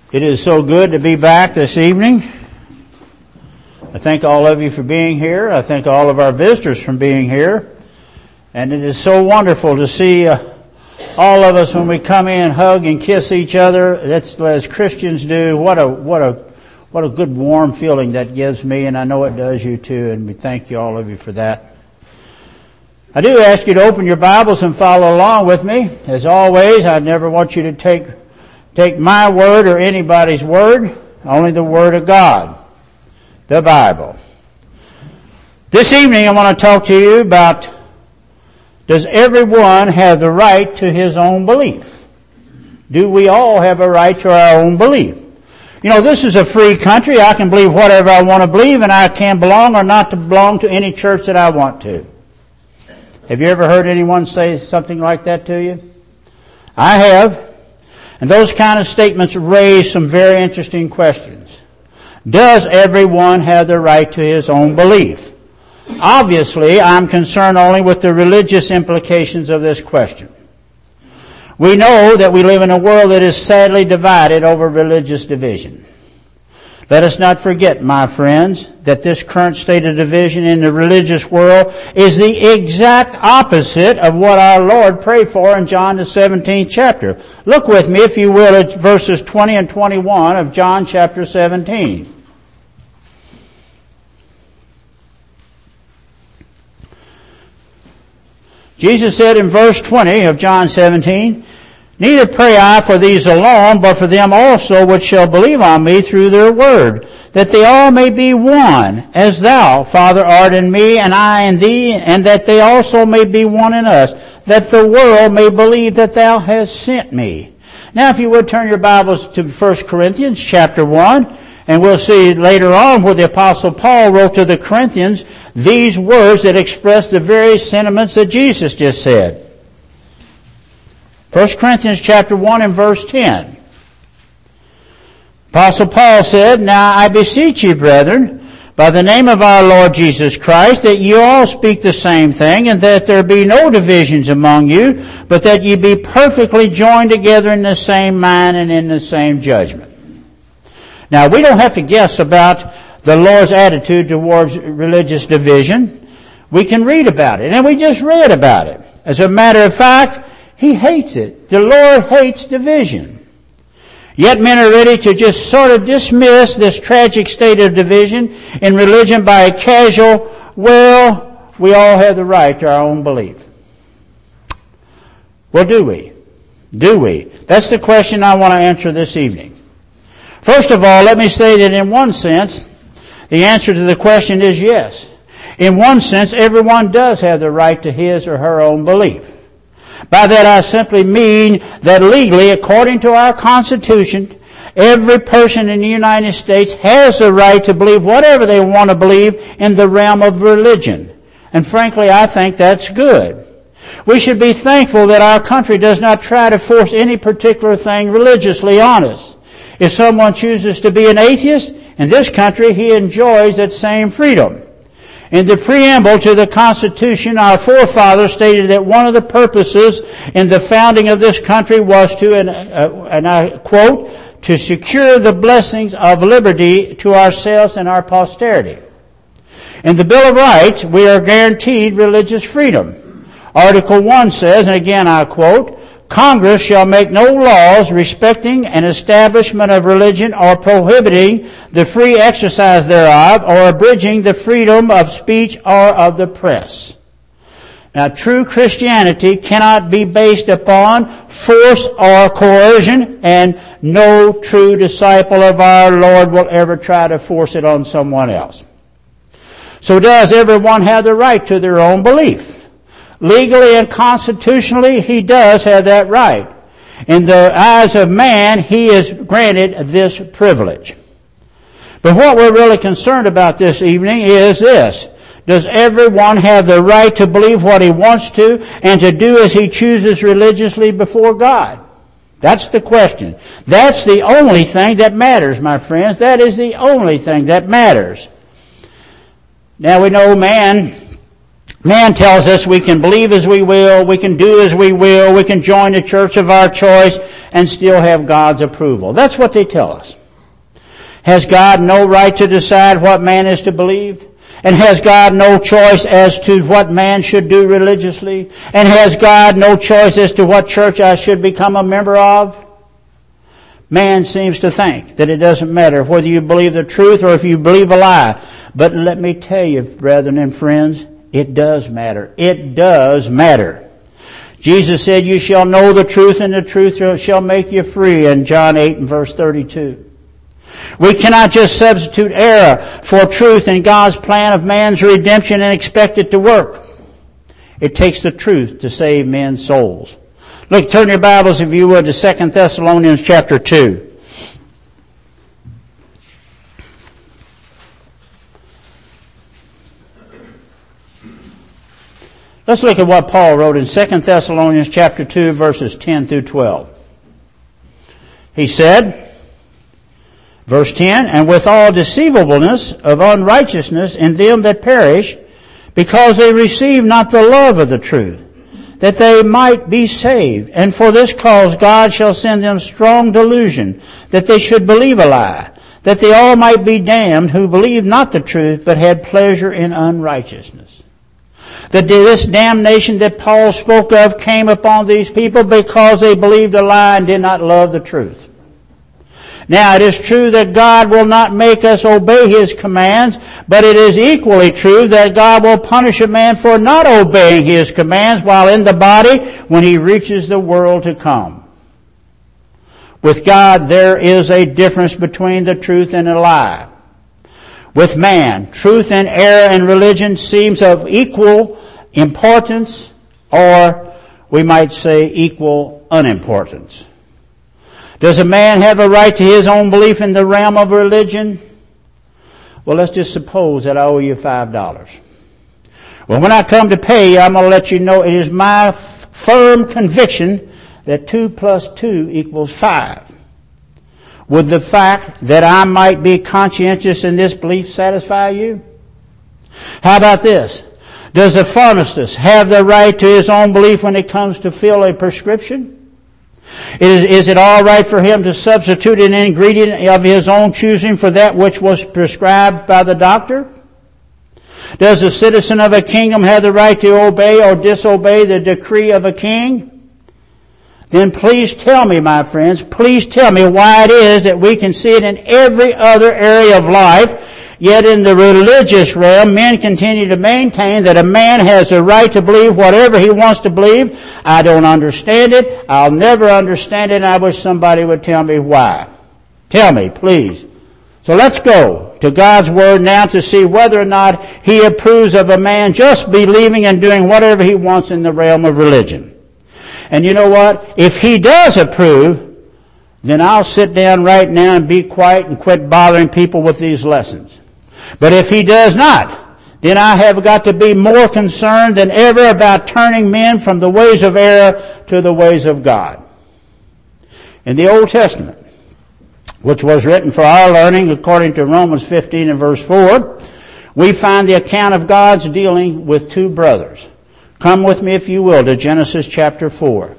It is so good to be back this evening. I thank all of you for being here. I thank all of our visitors for being here. And it is so wonderful to see all of us when we come in, hug and kiss each other. That's as Christians do. What a good warm feeling that gives me, and I know it does you too. And we thank you, all of you, for that. I do ask you to open your Bibles and follow along with me. As always, I never want you to take my word or anybody's word, only the Word of God, the Bible. This evening I want to talk to you about, does everyone have the right to his own belief? Do we all have a right to our own belief? You know, this is a free country. I can believe whatever I want to believe, and I can belong or not to belong to any church that I want to. Have you ever heard anyone say something like that to you? I have. And those kind of statements raise some very interesting questions. Does everyone have the right to his own belief? Obviously, I'm concerned only with the religious implications of this question. We know that we live in a world that is sadly divided over religious division. Let us not forget, my friends, that this current state of division in the religious world is the exact opposite of what our Lord prayed for in John the 17th chapter. Look with me, if you will, at verses 20 and 21 of John chapter 17. Jesus said in verse 20 of John 17, "Neither pray I for these alone, but for them also which shall believe on me through their word, that they all may be one, as thou, Father, art in me, and I in thee, and that they also may be one in us, that the world may believe that thou hast sent me." Now, if you would turn your Bibles to 1 Corinthians chapter 1, and we'll see later on where the Apostle Paul wrote to the Corinthians these words that express the very sentiments that Jesus just said. 1 Corinthians chapter 1 and verse 10. Apostle Paul said, "Now I beseech you, brethren, by the name of our Lord Jesus Christ, that you all speak the same thing, and that there be no divisions among you, but that ye be perfectly joined together in the same mind and in the same judgment." Now, we don't have to guess about the Lord's attitude towards religious division. We can read about it, and we just read about it. As a matter of fact, He hates it. The Lord hates division. Yet men are ready to just sort of dismiss this tragic state of division in religion by a casual, well, we all have the right to our own belief. Well, do we? Do we? That's the question I want to answer this evening. First of all, let me say that in one sense, the answer to the question is yes. In one sense, everyone does have the right to his or her own belief. By that I simply mean that legally, according to our Constitution, every person in the United States has the right to believe whatever they want to believe in the realm of religion. And frankly, I think that's good. We should be thankful that our country does not try to force any particular thing religiously on us. If someone chooses to be an atheist, in this country he enjoys that same freedom. In the preamble to the Constitution, our forefathers stated that one of the purposes in the founding of this country was to, and I quote, to secure the blessings of liberty to ourselves and our posterity. In the Bill of Rights, we are guaranteed religious freedom. Article 1 says, and again I quote, "Congress shall make no laws respecting an establishment of religion or prohibiting the free exercise thereof or abridging the freedom of speech or of the press." Now, true Christianity cannot be based upon force or coercion, and no true disciple of our Lord will ever try to force it on someone else. So does everyone have the right to their own belief? Legally and constitutionally, he does have that right. In the eyes of man, he is granted this privilege. But what we're really concerned about this evening is this. Does everyone have the right to believe what he wants to and to do as he chooses religiously before God? That's the question. That's the only thing that matters, my friends. That is the only thing that matters. Now we know man Man tells us we can believe as we will, we can do as we will, we can join the church of our choice and still have God's approval. That's what they tell us. Has God no right to decide what man is to believe? And has God no choice as to what man should do religiously? And has God no choice as to what church I should become a member of? Man seems to think that it doesn't matter whether you believe the truth or if you believe a lie. But let me tell you, brethren and friends, it does matter. It does matter. Jesus said, you shall know the truth, and the truth shall make you free, in John 8 and verse 32. We cannot just substitute error for truth in God's plan of man's redemption and expect it to work. It takes the truth to save men's souls. Look, turn your Bibles, if you would, to 2 Thessalonians chapter 2. Let's look at what Paul wrote in 2 Thessalonians chapter 2, verses 10 through 12. He said, verse 10, and with all deceivableness of unrighteousness in them that perish, because they receive not the love of the truth, that they might be saved. And for this cause God shall send them strong delusion, that they should believe a lie, that they all might be damned who believed not the truth, but had pleasure in unrighteousness. This damnation that Paul spoke of came upon these people because they believed a lie and did not love the truth. Now, it is true that God will not make us obey His commands, but it is equally true that God will punish a man for not obeying His commands while in the body when he reaches the world to come. With God, there is a difference between the truth and a lie. With man, truth and error in religion seems of equal importance, or we might say equal unimportance. Does a man have a right to his own belief in the realm of religion? Well, let's just suppose that I owe you $5. Well, when I come to pay you, I'm going to let you know it is my firm conviction that 2 plus 2 equals 5. Would the fact that I might be conscientious in this belief satisfy you? How about this? Does a pharmacist have the right to his own belief when it comes to fill a prescription? Is it all right for him to substitute an ingredient of his own choosing for that which was prescribed by the doctor? Does a citizen of a kingdom have the right to obey or disobey the decree of a king? Then please tell me, my friends, please tell me why it is that we can see it in every other area of life, yet in the religious realm, men continue to maintain that a man has the right to believe whatever he wants to believe. I don't understand it. I'll never understand it, and I wish somebody would tell me why. Tell me, please. So let's go to God's Word now to see whether or not He approves of a man just believing and doing whatever he wants in the realm of religion. And you know what? If He does approve, then I'll sit down right now and be quiet and quit bothering people with these lessons. But if He does not, then I have got to be more concerned than ever about turning men from the ways of error to the ways of God. In the Old Testament, which was written for our learning according to Romans 15 and verse 4, we find the account of God's dealing with two brothers. Come with me, if you will, to Genesis chapter 4.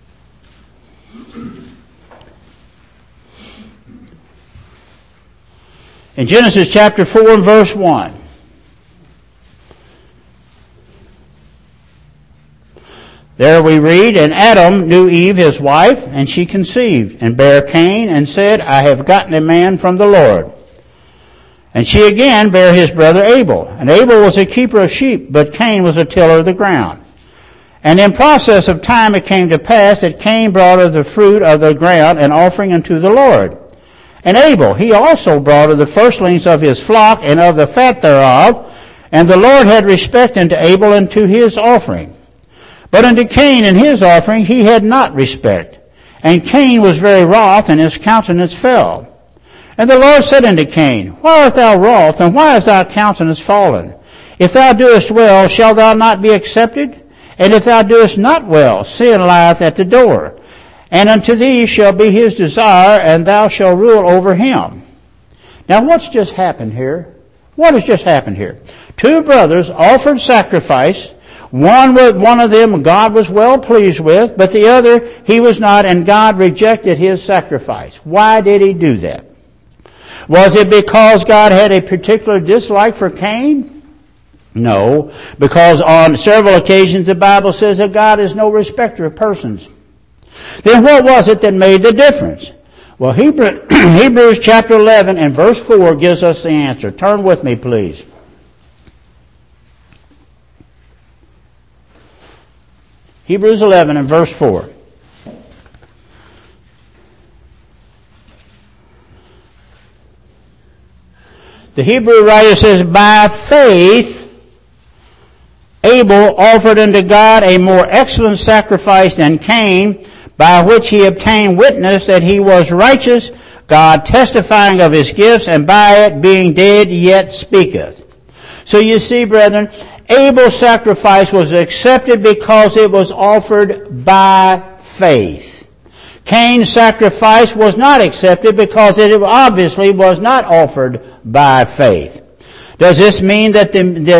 In Genesis chapter 4 and verse 1. There we read, and Adam knew Eve his wife, and she conceived, and bare Cain, and said, I have gotten a man from the Lord. And she again bare his brother Abel. And Abel was a keeper of sheep, but Cain was a tiller of the ground. And in process of time it came to pass that Cain brought of the fruit of the ground an offering unto the Lord. And Abel, he also brought of the firstlings of his flock and of the fat thereof. And the Lord had respect unto Abel and to his offering. But unto Cain and his offering he had not respect. And Cain was very wroth, and his countenance fell. And the Lord said unto Cain, Why art thou wroth, and why is thy countenance fallen? If thou doest well, shall thou not be accepted? And if thou doest not well, sin lieth at the door. And unto thee shall be his desire, and thou shalt rule over him. Now what's just happened here? What has just happened here? Two brothers offered sacrifice. One of them God was well pleased with, but the other he was not, and God rejected his sacrifice. Why did he do that? Was it because God had a particular dislike for Cain? No, because on several occasions the Bible says that God is no respecter of persons. Then what was it that made the difference? Well, Hebrews chapter 11 and verse 4 gives us the answer. Turn with me, please. Hebrews 11 and verse 4. The Hebrew writer says, by faith Abel offered unto God a more excellent sacrifice than Cain, by which he obtained witness that he was righteous, God testifying of his gifts, and by it being dead yet speaketh. So you see, brethren, Abel's sacrifice was accepted because it was offered by faith. Cain's sacrifice was not accepted because it obviously was not offered by faith. Does this mean that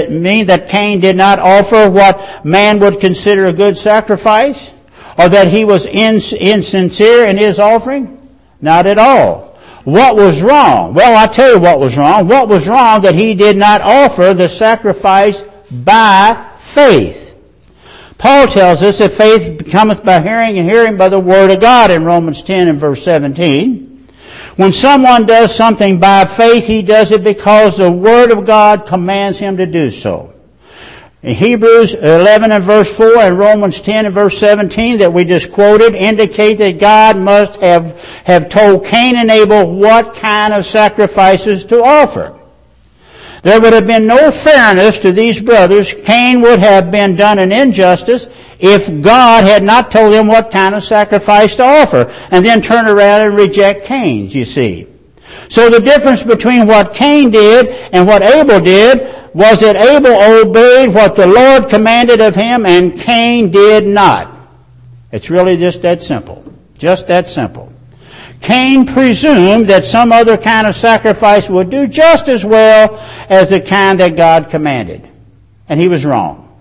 Cain did not offer what man would consider a good sacrifice? Or that he was insincere in his offering? Not at all. What was wrong? Well, I'll tell you what was wrong. What was wrong that he did not offer the sacrifice by faith? Paul tells us that faith cometh by hearing, and hearing by the word of God in Romans 10 and verse 17. When someone does something by faith, he does it because the word of God commands him to do so. In Hebrews 11 and verse 4 and Romans 10 and verse 17 that we just quoted indicate that God must have told Cain and Abel what kind of sacrifices to offer. There would have been no fairness to these brothers. Cain would have been done an injustice if God had not told them what kind of sacrifice to offer, and then turn around and reject Cain's, you see. So the difference between what Cain did and what Abel did was that Abel obeyed what the Lord commanded of him and Cain did not. It's really just that simple. Just that simple. Cain presumed that some other kind of sacrifice would do just as well as the kind that God commanded. And he was wrong.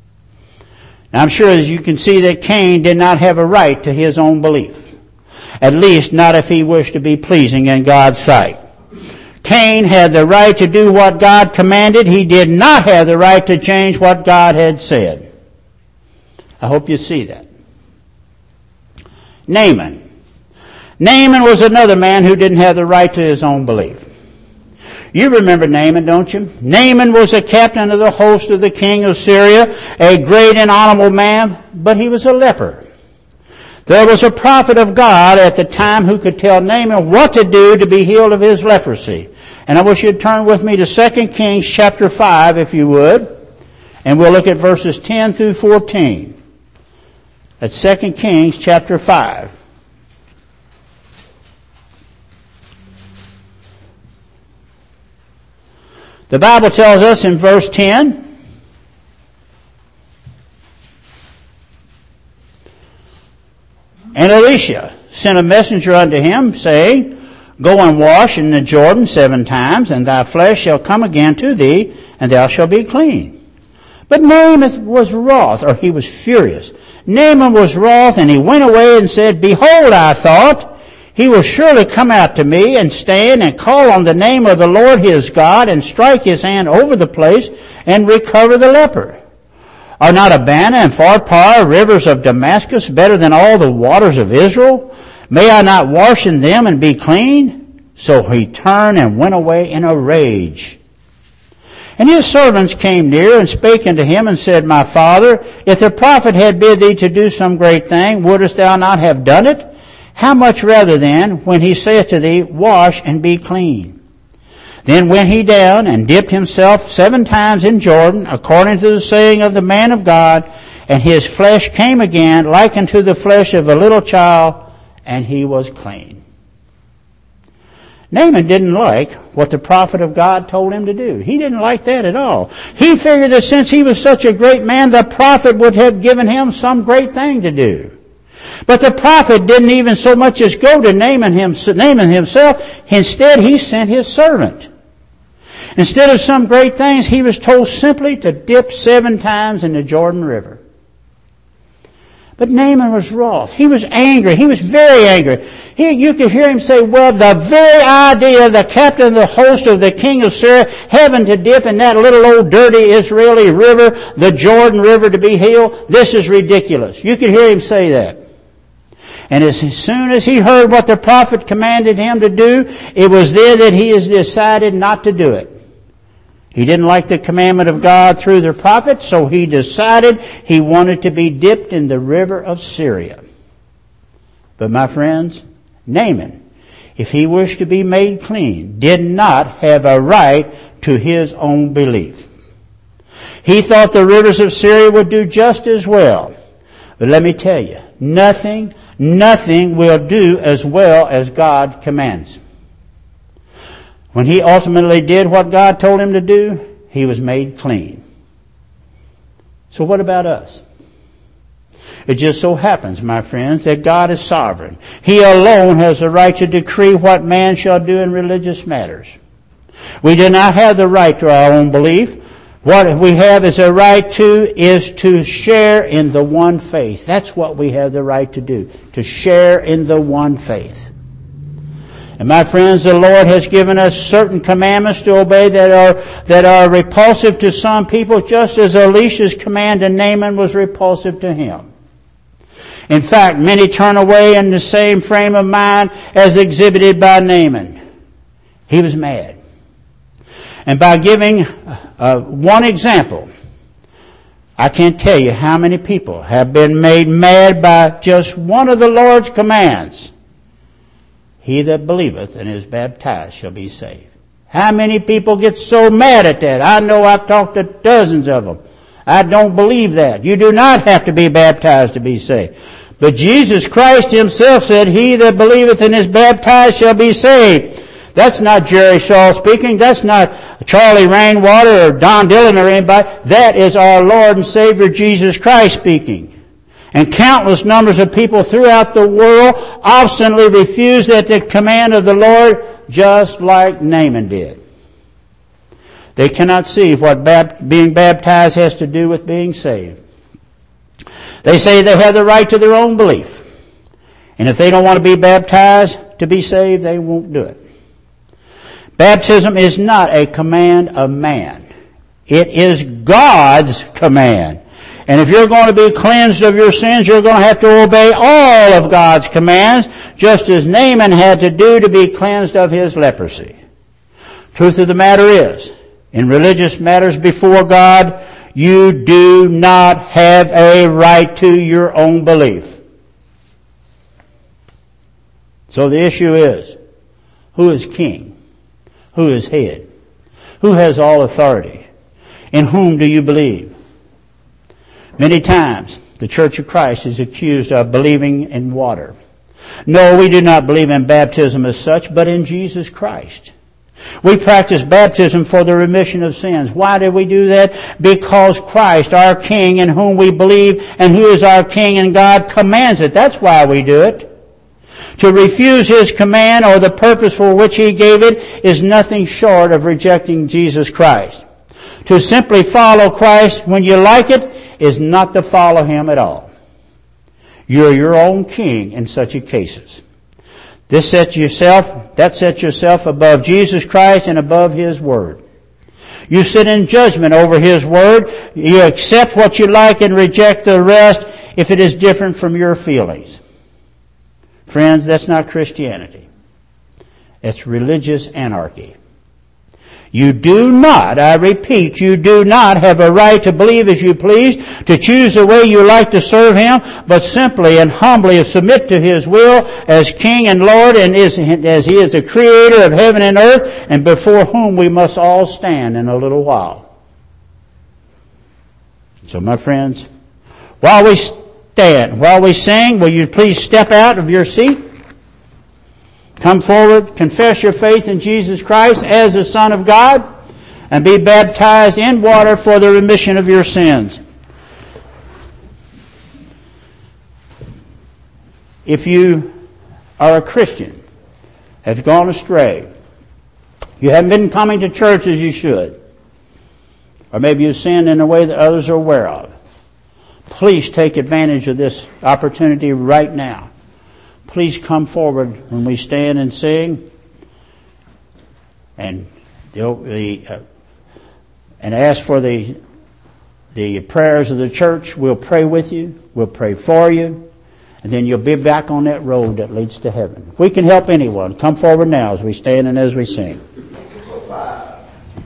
Now, I'm sure as you can see that Cain did not have a right to his own belief. At least not if he wished to be pleasing in God's sight. Cain had the right to do what God commanded. He did not have the right to change what God had said. I hope you see that. Naaman. Naaman was another man who didn't have the right to his own belief. You remember Naaman, don't you? Naaman was a captain of the host of the king of Syria, a great and honorable man, but he was a leper. There was a prophet of God at the time who could tell Naaman what to do to be healed of his leprosy. And I wish you'd turn with me to 2 Kings chapter 5, if you would. And we'll look at verses 10 through 14. That's 2 Kings chapter 5. The Bible tells us in verse 10, and Elisha sent a messenger unto him, saying, Go and wash in the Jordan 7 times, and thy flesh shall come again to thee, and thou shalt be clean. But Naaman was wroth, or he was furious. Naaman was wroth, and he went away and said, Behold, I thought, he will surely come out to me and stand and call on the name of the Lord his God and strike his hand over the place and recover the leper. Are not Abana and Pharpar, rivers of Damascus, better than all the waters of Israel? May I not wash in them and be clean? So he turned and went away in a rage. And his servants came near and spake unto him and said, My father, if the prophet had bid thee to do some great thing, wouldest thou not have done it? How much rather then, when he saith to thee, Wash and be clean? Then went he down and dipped himself 7 times in Jordan, according to the saying of the man of God, and his flesh came again like unto the flesh of a little child, and he was clean. Naaman didn't like what the prophet of God told him to do. He didn't like that at all. He figured that since he was such a great man, the prophet would have given him some great thing to do. But the prophet didn't even so much as go to Naaman himself. Instead, he sent his servant. Instead of some great things, he was told simply to dip 7 times in the Jordan River. But Naaman was wroth. He was angry. He was very angry. You could hear him say, well, the very idea of the captain of the host of the king of Syria having to dip in that little old dirty Israeli river, the Jordan River, to be healed, this is ridiculous. You could hear him say that. And as soon as he heard what the prophet commanded him to do, it was then that he has decided not to do it. He didn't like the commandment of God through the prophet, so he decided he wanted to be dipped in the river of Syria. But my friends, Naaman, if he wished to be made clean, did not have a right to his own belief. He thought the rivers of Syria would do just as well. But let me tell you, nothing will do as well as God commands. When he ultimately did what God told him to do, he was made clean. So what about us? It just so happens, my friends, that God is sovereign. He alone has the right to decree what man shall do in religious matters. We do not have the right to our own belief. What we have is a right to share in the one faith. That's what we have the right to do, to share in the one faith. And my friends, the Lord has given us certain commandments to obey that are repulsive to some people, just as Elisha's command to Naaman was repulsive to him. In fact, many turn away in the same frame of mind as exhibited by Naaman. He was mad. And by giving one example, I can't tell you how many people have been made mad by just one of the Lord's commands. He that believeth and is baptized shall be saved. How many people get so mad at that? I know I've talked to dozens of them. I don't believe that. You do not have to be baptized to be saved. But Jesus Christ himself said, he that believeth and is baptized shall be saved. That's not Jerry Shaw speaking. That's not Charlie Rainwater or Don Dillon or anybody. That is our Lord and Savior Jesus Christ speaking. And countless numbers of people throughout the world obstinately refuse that the command of the Lord, just like Naaman did. They cannot see what being baptized has to do with being saved. They say they have the right to their own belief. And if they don't want to be baptized to be saved, they won't do it. Baptism is not a command of man. It is God's command. And if you're going to be cleansed of your sins, you're going to have to obey all of God's commands, just as Naaman had to do to be cleansed of his leprosy. Truth of the matter is, in religious matters before God, you do not have a right to your own belief. So the issue is, who is king? Who is head? Who has all authority? In whom do you believe? Many times, the Church of Christ is accused of believing in water. No, we do not believe in baptism as such, but in Jesus Christ. We practice baptism for the remission of sins. Why do we do that? Because Christ, our King, in whom we believe, and who is our King and God, commands it. That's why we do it. To refuse His command or the purpose for which He gave it is nothing short of rejecting Jesus Christ. To simply follow Christ when you like it is not to follow Him at all. You're your own king in such cases. That sets yourself above Jesus Christ and above His Word. You sit in judgment over His Word. You accept what you like and reject the rest if it is different from your feelings. Friends, that's not Christianity. It's religious anarchy. You do not, I repeat, you do not have a right to believe as you please, to choose the way you like to serve Him, but simply and humbly submit to His will as King and Lord, and as He is the Creator of heaven and earth, and before whom we must all stand in a little while. So, my friends, while we sing, will you please step out of your seat? Come forward, confess your faith in Jesus Christ as the Son of God, and be baptized in water for the remission of your sins. If you are a Christian, have gone astray, You haven't been coming to church as you should. Or maybe you've sinned in a way that others are aware of. Please take advantage of this opportunity right now. Please come forward when we stand and sing, and ask for the prayers of the church. We'll pray with you. We'll pray for you. And then you'll be back on that road that leads to heaven. If we can help anyone, come forward now as we stand and as we sing.